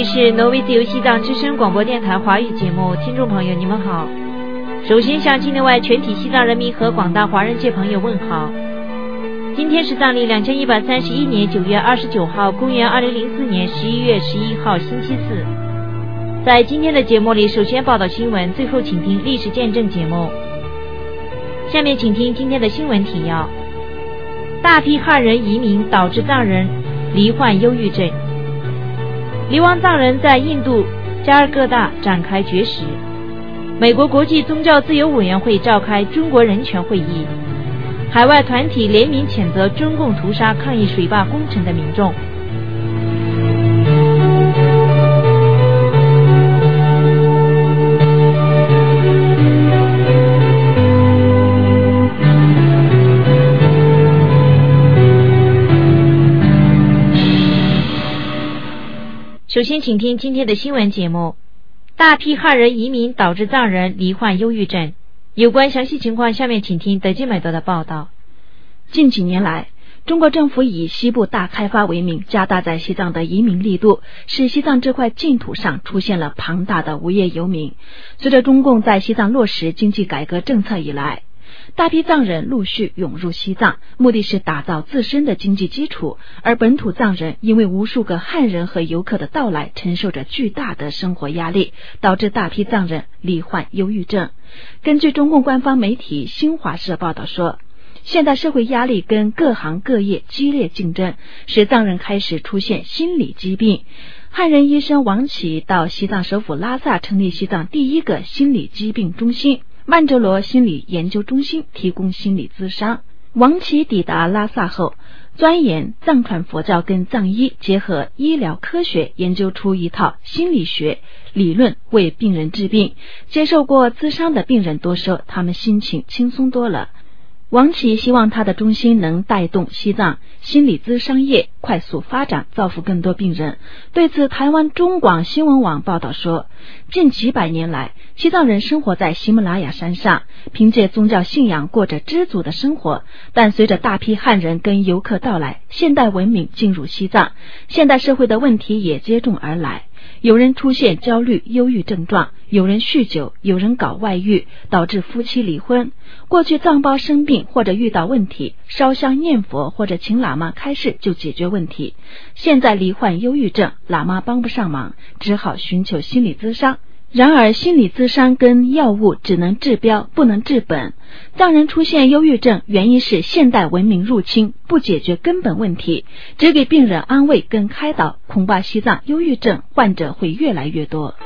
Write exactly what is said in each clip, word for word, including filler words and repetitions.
里是挪威自由西藏之声广播电台华语节目，听众朋友你们好。首先向境内外全体西藏人民和广大华人界朋友问好。今天是藏历两千一百三十一年九月二十九号，公元二零零四年十一月十一号星期四。在今天的节目里，首先报道新闻，最后请听历史见证节目。下面请听今天的新闻提要：大批汉人移民导致藏人罹患忧郁症，流亡藏人在印度加尔各答展开绝食。美国国际宗教自由委员会召开中国人权会议，海外团体联名谴责中共屠杀抗议水坝工程的民众。首先请听今天的新闻节目。大批汉人移民导致藏人罹患忧郁症，有关详细情况下面请听德基美德的报道。 近几年来，中国政府以西部大开发为名，加大在西藏的移民力度，使西藏这块净土上出现了庞大的无业游民。随着中共在西藏落实经济改革政策以来，大批藏人陆续涌入西藏，目的是打造自身的经济基础，而本土藏人因为无数个汉人和游客的到来，承受着巨大的生活压力，导致大批藏人罹患忧郁症。根据中共官方媒体新华社报道说，现代社会压力跟各行各业激烈竞争，使藏人开始出现心理疾病。汉人医生王启到西藏首府拉萨成立西藏第一个心理疾病中心曼哲罗心理研究中心，提供心理咨商。王启抵达拉萨后，钻研藏传佛教跟藏医结合医疗科学，研究出一套心理学理论，为病人治病。接受过咨商的病人多说，他们心情轻松多了。王启希望他的中心能带动西藏心理咨商业快速发展，造福更多病人。对此，台湾中广新闻网报道说，近几百年来，西藏人生活在喜马拉雅山上，凭借宗教信仰过着知足的生活。但随着大批汉人跟游客到来，现代文明进入西藏，现代社会的问题也接踵而来。有人出现焦虑、忧郁症状，有人酗酒，有人搞外遇，导致夫妻离婚。过去藏胞生病或者遇到问题，烧香念佛或者请喇嘛开示就解决问题。现在罹患忧郁症，喇嘛帮不上忙，只好寻求心理咨商。然而心理咨商跟药物只能治标不能治本，藏人出现忧郁症原因是现代文明入侵，不解决根本问题，只给病人安慰跟开导，恐怕西藏忧郁症患者会越来越多。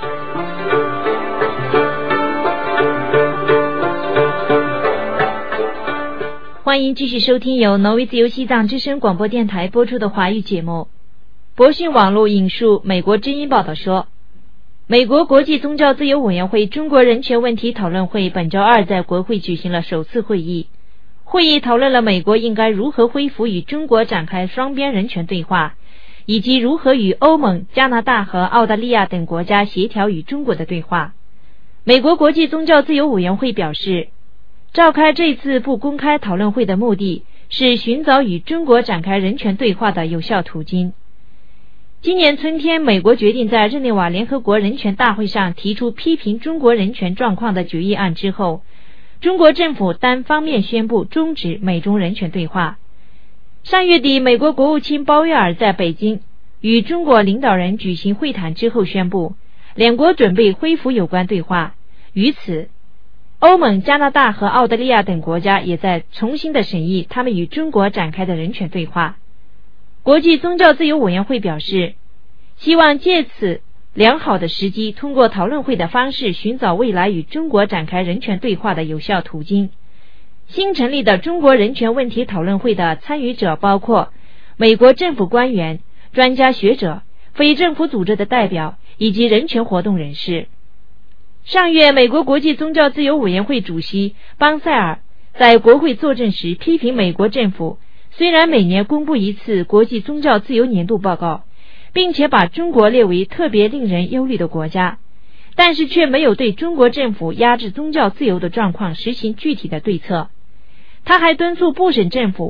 欢迎继续收听由挪威自由西藏之声广播电台播出的华语节目。博讯网络引述美国之音报道说，美国国际宗教自由委员会中国人权问题讨论会本周二在国会举行了首次会议。会议讨论了美国应该如何恢复与中国展开双边人权对话，以及如何与欧盟、加拿大和澳大利亚等国家协调与中国的对话。美国国际宗教自由委员会表示，召开这次不公开讨论会的目的是寻找与中国展开人权对话的有效途径。今年春天，美国决定在日内瓦联合国人权大会上提出批评中国人权状况的决议案之后，中国政府单方面宣布终止美中人权对话。上月底，美国国务卿鲍威尔在北京与中国领导人举行会谈之后宣布，两国准备恢复有关对话。于此，欧盟、加拿大和澳大利亚等国家也在重新的审议他们与中国展开的人权对话。国际宗教自由委员会表示，希望借此良好的时机，通过讨论会的方式寻找未来与中国展开人权对话的有效途径。新成立的中国人权问题讨论会的参与者包括美国政府官员、专家学者、非政府组织的代表以及人权活动人士。上月，美国国际宗教自由委员会主席邦塞尔在国会作证时批评美国政府虽然每年公布一次国际宗教自由年度报告，并且把中国列为特别令人忧虑的国家，但是却没有对中国政府压制宗教自由的状况实行具体的对策。他还敦促布什政府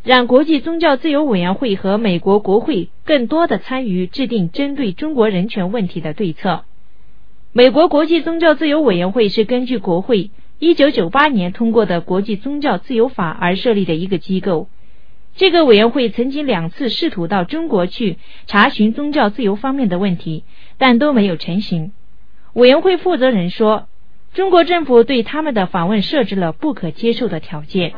让国际宗教自由委员会和美国国会更多的参与制定针对中国人权问题的对策。美国国际宗教自由委员会是根据国会一九九八年通过的国际宗教自由法而设立的一个机构。这个委员会曾经两次试图到中国去查询宗教自由方面的问题，但都没有成行。委员会负责人说，中国政府对他们的访问设置了不可接受的条件。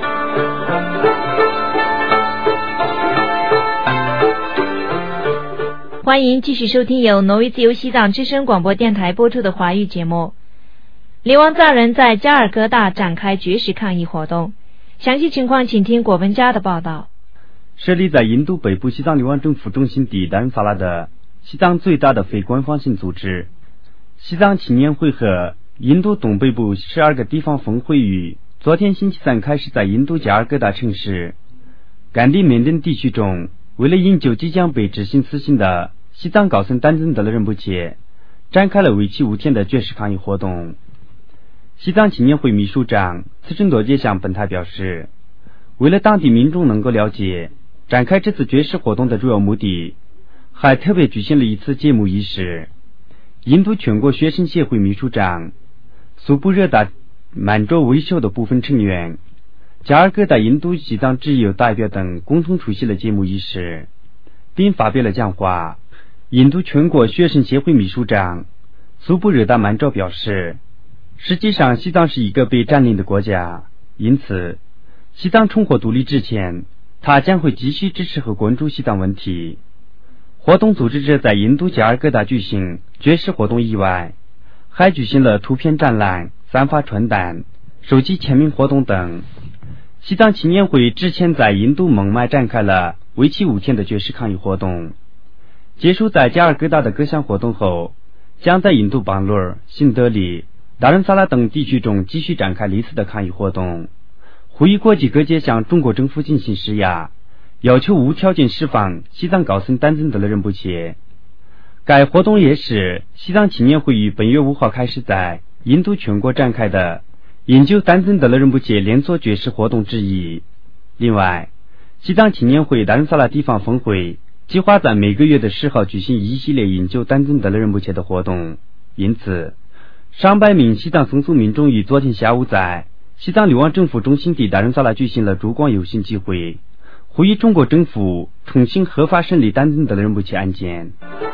欢迎继续收听由挪威自由西藏之声广播电台播出的华语节目。流亡藏人在加尔各答展开绝食抗议活动，详细情况请听果文佳的报道。 设立在印度北部西藏流亡政府中心地达仁萨拉的西藏最大的非官方性组织西藏青年会和印度东北部十二个地方峰会于昨天星期三开始在印度加尔各答城市甘地缅甸地区中，为了营救即将被执行死刑的西藏高僧丹增德勒仁波切，展开了为期五天的绝食抗议活动。西藏青年会秘书长次真多杰向本台表示，为了当地民众能够了解展开这次绝食活动的主要目的，还特别举行了一次节目仪式。印度全国学生协会秘书长苏布热达曼卓维秀的部分成员、加尔各答印度西藏自由代表等共同出席了节目仪式，并发表了讲话。印度全国学生协会秘书长苏布热达曼卓表示，实际上西藏是一个被占领的国家，因此西藏重获独立之前，他将会继续支持和关注西藏问题。活动组织者在印度加尔各答举行绝食活动以外，还举行了图片展览、散发传单、收集签名活动等。西藏青年会之前在印度孟买展开了为期五天的绝食抗议活动，结束在加尔各答的各项活动后，将在印度邦鲁尔、新德里、达仁萨拉等地区中继续展开类似的抗议活动，呼吁国际各界向中国政府进行施压，要求无条件释放西藏高僧丹增德勒仁波切。该活动也是西藏青年会于本月五号开始在印度全国展开的研究丹增德勒仁波切连锁绝食活动之一。另外，西藏青年会达仁萨拉地方峰会计划在每个月的十号举行一系列研究丹增德勒仁波切的活动，因此上百名西藏僧俗民众于昨天下午在西藏流亡政府中心地达仁萨拉举行了烛光游行集会，呼吁中国政府重新合法审理丹增德勒仁波切案件。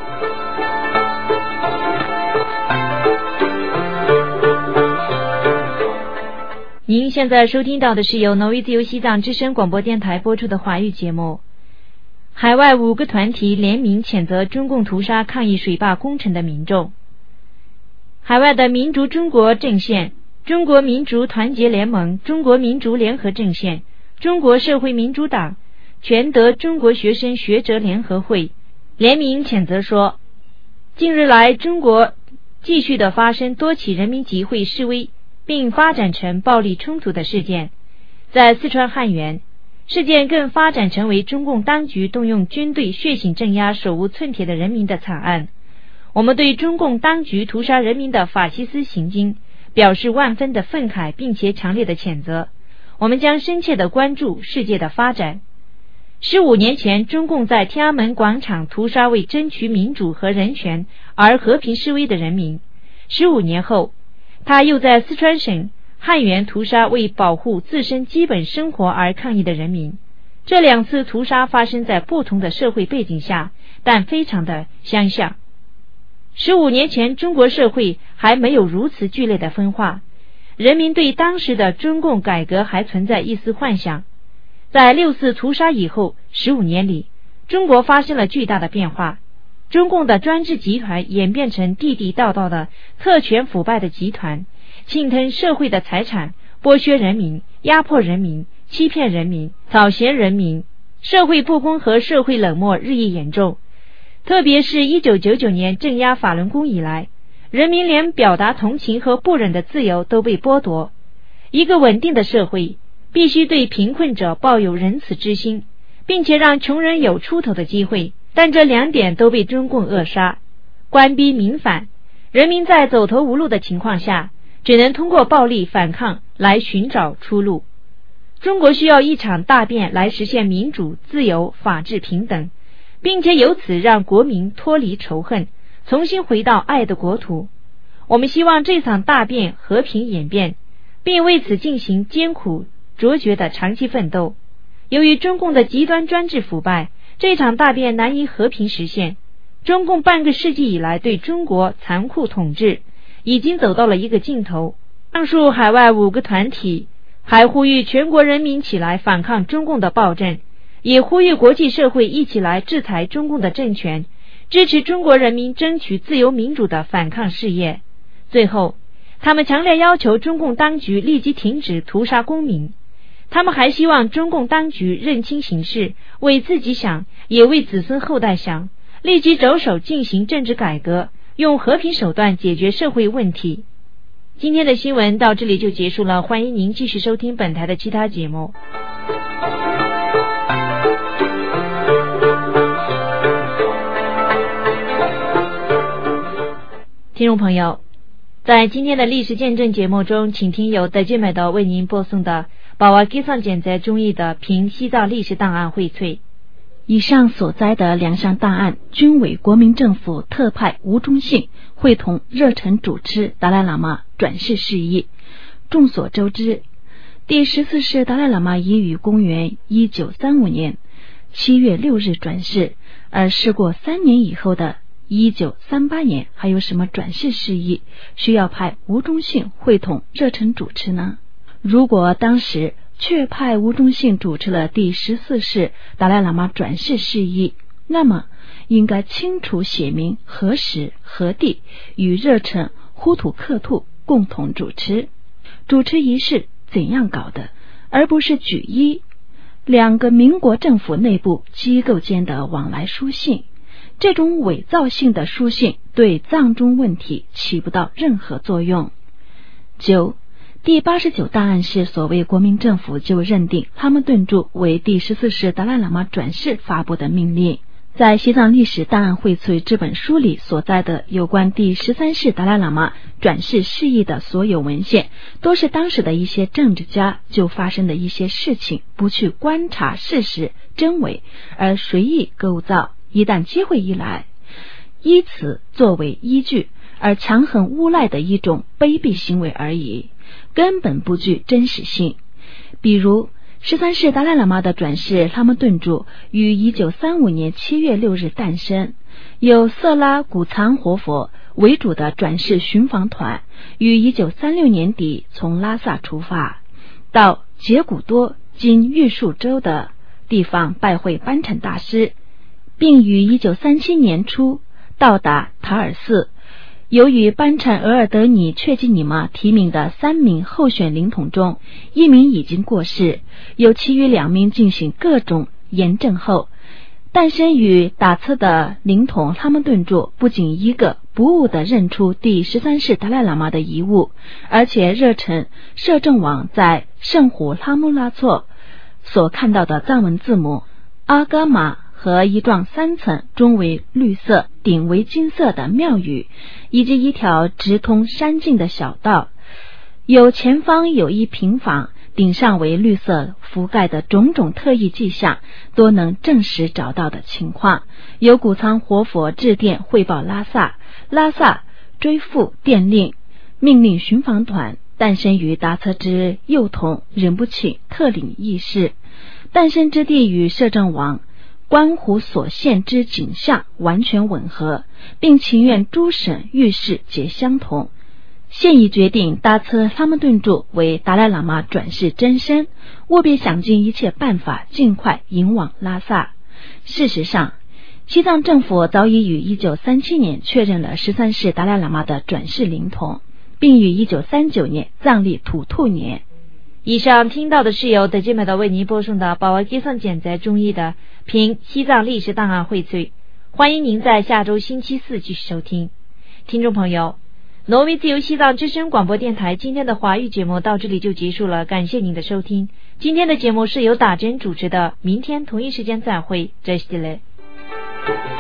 您现在收听到的是由挪威自由西藏之声广播电台播出的华语节目。海外五个团体联名谴责中共屠杀抗议水坝工程的民众。海外的民族中国阵线、中国民族团结联盟、中国民族联合阵线、中国社会民主党、全德中国学生学者联合会联名谴责说，近日来中国继续的发生多起人民集会示威并发展成暴力冲突的事件，在四川汉源，事件更发展成为中共当局动用军队血腥镇压手无寸铁的人民的惨案。我们对中共当局屠杀人民的法西斯行径表示万分的愤慨，并且强烈的谴责。我们将深切的关注世界的发展。十五年前，中共在天安门广场屠杀为争取民主和人权而和平示威的人民。十五年后，他又在四川省汉源屠杀为保护自身基本生活而抗议的人民。这两次屠杀发生在不同的社会背景下，但非常的相像。十五年前，中国社会还没有如此剧烈的分化，人民对当时的中共改革还存在一丝幻想。在六四屠杀以后十五年里，中国发生了巨大的变化。中共的专制集团演变成地地道道的特权腐败的集团，侵吞社会的财产，剥削人民，压迫人民，欺骗人民，草菅人民，社会不公和社会冷漠日益严重。特别是一九九九年镇压法轮功以来，人民连表达同情和不忍的自由都被剥夺。一个稳定的社会必须对贫困者抱有仁慈之心，并且让穷人有出头的机会，但这两点都被中共扼杀。官逼民反，人民在走投无路的情况下，只能通过暴力反抗来寻找出路。 中国需要一场大变来实现民主、自由、法治、平等，并且由此让国民脱离仇恨，重新回到爱的国土。我们希望这场大变和平演变，并为此进行艰苦卓绝的长期奋斗。由于中共的极端专制腐败，这场大变难以和平实现。中共半个世纪以来对中国残酷统治已经走到了一个尽头。上述海外五个团体还呼吁全国人民起来反抗中共的暴政，也呼吁国际社会一起来制裁中共的政权，支持中国人民争取自由民主的反抗事业。最后，他们强烈要求中共当局立即停止屠杀公民。他们还希望中共当局认清形势，为自己想，也为子孙后代想，立即着手进行政治改革，用和平手段解决社会问题。今天的新闻到这里就结束了，欢迎您继续收听本台的其他节目。听众朋友，在今天的历史见证节目中，请听由德基美德为您播送的宝瓦基上简在中译的凭西藏历史档案荟萃。 以上所摘的两项档案均为国民政府特派吴忠信会同热忱主持达赖喇嘛转世事宜。众所周知，第十四世达赖喇嘛已于公元一九三五年七月六日转世，而事过三年以后的一九三八年还有什么转世事宜需要派吴忠信会同热忱主持呢？如果当时却派吴忠信主持了第十四世达赖喇嘛转世事宜，那么应该清楚写明何时何地与热忱呼图克图共同主持，主持仪式怎样搞的，而不是举一两个民国政府内部机构间的往来书信。这种伪造性的书信对藏中问题起不到任何作用。九第八十九档案是所谓国民政府就认定哈木顿著为第十四世达赖喇嘛转世发布的命令。在西藏历史档案荟萃这本书里所在的有关第十三世达赖喇嘛转世事宜的所有文献，都是当时的一些政治家就发生的一些事情不去观察事实真伪，而随意构造，一旦机会一来，以此作为依据而强横诬赖的一种卑鄙行为而已，根本不具真实性。比如十三世达赖喇嘛的转世哈木顿著于一九三五年七月六日诞生，有色拉古藏活佛为主的转世巡访团于一九三六年底从拉萨出发，到杰古多今玉树州的地方拜会班禅大师，并于一九三七年初到达塔尔寺。由于班禅额尔德尼确基尼玛提名的三名候选灵统中，一名已经过世，有其余两名进行各种验证后，诞生于达策的灵统哈木顿著不仅一个不误地认出第十三世达赖喇嘛的遗物，而且热忱摄政王在圣湖拉木拉措所看到的藏文字母阿伽玛和一幢三层中为绿色顶为金色的庙宇，以及一条直通山径的小道，有前方有一平房，顶上为绿色覆盖的种种特异迹象都能证实找到的情况。有古仓活佛致电汇报拉萨，拉萨追复电令，命令巡防团诞生于达策之幼童忍不起特领议事，诞生之地与摄政王观湖所现之景象完全吻合，并情愿诸省御史皆相同。现已决定达策哈木顿著为达赖喇嘛转世真身，务必想尽一切办法尽快引往拉萨。事实上，西藏政府早已于一九三七年确认了十三世达赖喇嘛的转世灵统，并于一九三九年藏历土兔年。 以上听到的是由德基美德为您播送的宝瓦基上简在中译的凭西藏历史档案荟萃，欢迎您在下周星期四继续收听。听众朋友，挪威自由西藏之声广播电台今天的华语节目到这里就结束了，感谢您的收听。今天的节目是由打针主持的，明天同一时间再会，再见了。